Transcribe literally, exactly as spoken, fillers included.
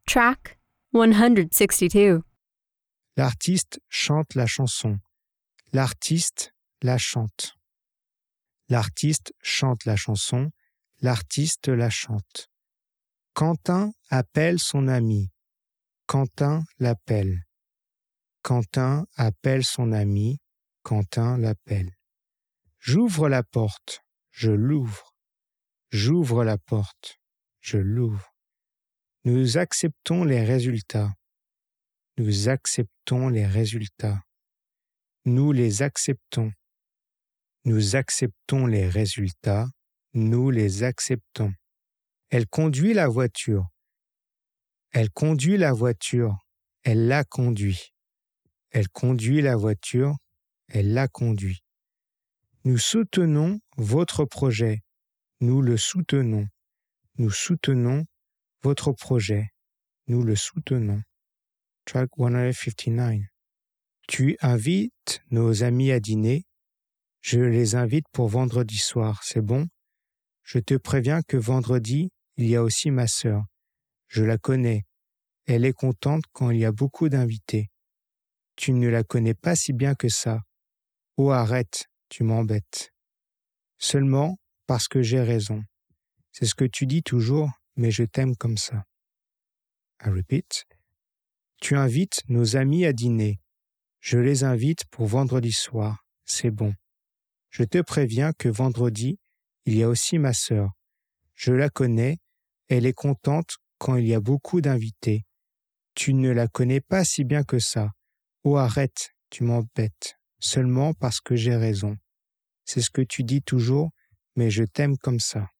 Track one hundred sixty-two. L'artiste chante la chanson. L'artiste la chante. L'artiste chante la chanson. L'artiste la chante. Quentin appelle son ami. Quentin l'appelle. Quentin appelle son ami. Quentin l'appelle. J'ouvre la porte. Je l'ouvre. J'ouvre la porte. Je l'ouvre. Nous acceptons les résultats. Nous acceptons les résultats. Nous les acceptons. Nous acceptons les résultats. Nous les acceptons. Elle conduit la voiture. Elle conduit la voiture. Elle la conduit. Elle conduit la voiture. Elle la conduit. Nous soutenons votre projet. Nous le soutenons. Nous soutenons votre projet. Nous le soutenons. Track one hundred fifty-nine. Tu invites nos amis à dîner. Je les invite pour vendredi soir, c'est bon? Je te préviens que vendredi, il y a aussi ma sœur. Je la connais. Elle est contente quand il y a beaucoup d'invités. Tu ne la connais pas si bien que ça. Oh, arrête, tu m'embêtes. Seulement parce que j'ai raison. C'est ce que tu dis toujours, mais je t'aime comme ça. I repeat. Tu invites nos amis à dîner. Je les invite pour vendredi soir. C'est bon. Je te préviens que vendredi, il y a aussi ma sœur. Je la connais. Elle est contente quand il y a beaucoup d'invités. Tu ne la connais pas si bien que ça. Oh, arrête, tu m'embêtes. Seulement parce que j'ai raison. C'est ce que tu dis toujours, mais je t'aime comme ça.